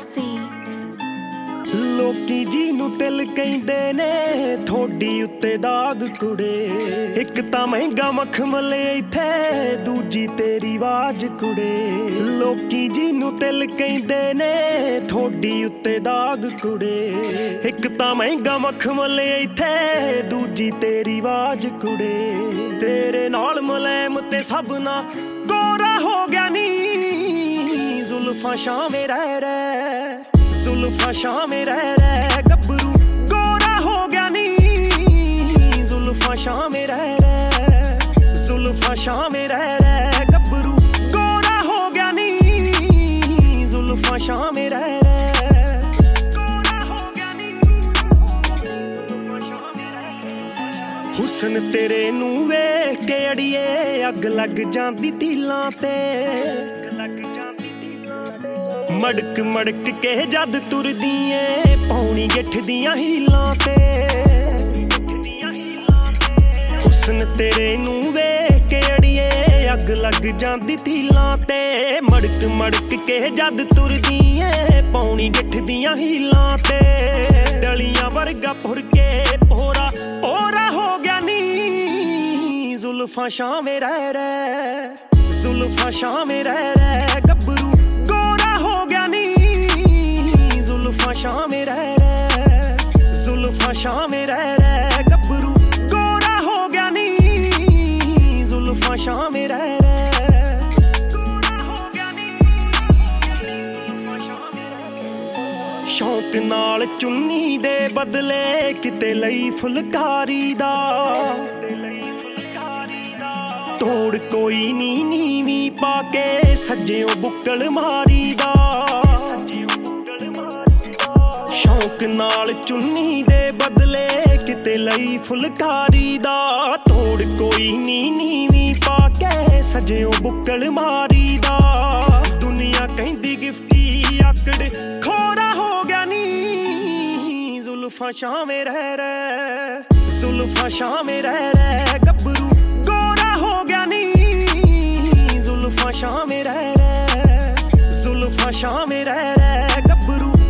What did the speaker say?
Mercy ਲੋਕੀ ਜੀ ਨੂੰ ਤਿਲ ਕਹਿੰਦੇ ਨੇ ਠੋਡੀ ਉੱਤੇ ਦਾਗ ਕੁੜੇ ਇੱਕ ਤਾਂ ਮਹਿੰਗਾ ਮਖਮਲ ਇੱਥੇ ਦੂਜੀ ਤੇਰੀ ਆਵਾਜ਼ ਕੁੜੇ ਲੋਕੀ ਜੀ ਨੂੰ ਤਿਲ ਕਹਿੰਦੇ ਨੇ ਠੋਡੀ ਉੱਤੇ ਦਾਗ ਕੁੜੇ ਇੱਕ ਤਾਂ ਮਹਿੰਗਾ ਮਖਮਲ ਇੱਥੇ ਦੂਜੀ ਤੇਰੀ ਆਵਾਜ਼ ਕੁੜੇ ਤੇਰੇ ਨਾਲ ਮੁਲਾਇਮ ਤੇ ਸਭ ਨਾ ਗੋਰਾ ਹੋ ਗਿਆ ਨੀ ਜ਼ੁਲਫਾਂ ਸ਼ਾਮੇ ਰਹਿ ਰਹਿ ਜ਼ੁਲਫਾਂ ਸ਼ਾਮੇ ਰਹਿ ਰਹਿ ਗੱਭਰੂ ਗੋਰਾ ਹੋ ਗਿਆ ਨੀ ਜ਼ੁਲਫਾਂ ਸ਼ਾਮੇ ਰਹਿ ਰਹਿ ਜ਼ੁਲਫਾਂ ਸ਼ਾਮੇ ਰਹਿ ਰਹਿ ਗੱਭਰੂ ਗੋਰਾ ਹੋ ਗਿਆ ਨੀ ਜ਼ੁਲਫਾਂ ਸ਼ਾਮੇ ਰਹਿ ਰਹਿ ਗੋਰਾ ਹੋ ਗਿਆ ਨੀ ਜ਼ੁਲਫਾਂ ਸ਼ਾਮੇ ਰਹਿ ਹੁਸਨ ਤੇਰੇ ਨੂੰ ਵੇਖ ਕੇ ਅੜੀਏ ਅੱਗ ਲੱਗ ਜਾਂਦੀ ਤੀਲਾਂ ਤੇ ਮੜਕ ਮੜਕ ਕੇ ਜਦ ਤੁਰਦੀ ਏ ਪੌਣੀ ਗਿੱਠ ਦੀਆਂ ਹੀਲਾਂ ਤੇ ਹੁਸਨ ਤੇਰੇ ਨੂੰ ਵੇਖ ਕੇ ਅੜੀਏ ਅੱਗ ਲੱਗ ਜਾਂਦੀ ਤੀਲਾਂ ਤੇ ਮੜਕ ਮੜਕ ਕੇ ਜਦ ਤੁਰਦੀ ਏ ਪੌਣੀ ਗਿੱਠ ਦੀਆਂ ਹੀਲਾਂ ਤੇ ਡਲੀਆਂ ਵਰਗਾ ਫੁਰ ਕੇ ਪੋਰਾ ਪੋਰਾ ਹੋ ਗਿਆ ਨੀ ਜ਼ੁਲਫਾਂ ਸ਼ਾਮੇ ਰਹਿ ਰਹਿ ਜ਼ੁਲਫਾਂ ਸ਼ਾਮੇ ਰਹਿ ਰਹਿ ਗੱਭਰੂ ਹੋ ਗਿਆ ਨੀ ਜ਼ੁਲਫਾਂ ਸ਼ਾਮੇ ਰਹਿ ਰਹਿ ਜ਼ੁਲਫਾਂ ਸ਼ਾਮੇ ਰਹਿ ਰਹਿ ਗੱਭਰੂ ਗੋਰਾ ਹੋ ਗਿਆ ਨੀ ਜ਼ੁਲਫਾਂ ਸ਼ਾਮੇ ਰਹਿ ਰਹਿ ਗੋਰਾ ਹੋ ਗਿਆ ਨੀ ਜ਼ੁਲਫਾਂ ਸ਼ਾਮੇ ਰਹਿ ਸ਼ੌਕ ਨਾਲ ਚੁੰਨੀ ਦੇ ਬਦਲੇ ਕਿਤੇ ਲਈ ਫੁਲਕਾਰੀ ਦਾ ਤੋੜ ਕੋਈ ਨੀ ਨੀਵੀਂ ਪਾ ਕੇ ਸੱਜਿਓ ਬੁੱਕਲ ਮਾਰੀ ਦਾ ਸ਼ੌਕ ਨਾਲ ਚੁੰਨੀ ਦੇ ਬਦਲੇ ਕਿਤੇ ਲਈ ਫੁਲਕਾਰੀ ਦਾ ਤੋੜ ਕੋਈ ਨੀ ਨੀਵੀਂ ਪਾ ਕੇ ਸੱਜਿਓ ਬੁੱਕਲ ਮਾਰੀ ਦਾ ਦੁਨੀਆ ਕਹਿੰਦੀ ਗਿਫਟੀ ਆਕੜ ਖੋਰਾ ਹੋ ਗਿਆ ਨੀ ਜ਼ੁਲਫਾਂ ਸ਼ਾਮੇ ਰਹਿ ਰਹਿ ਜ਼ੁਲਫਾਂ ਸ਼ਾਮੇ ਰਹਿ ਰਹਿ ਗੱਭਰੂ ਹੋ ਗਿਆ ਨੀ ਜ਼ੁਲਫਾਂ ਸ਼ਾਮੇ ਰਹਿ ਰਹਿ ਜ਼ੁਲਫਾਂ ਸ਼ਾਮੇ ਰਹਿ ਰਹਿ ਗੱਭਰੂ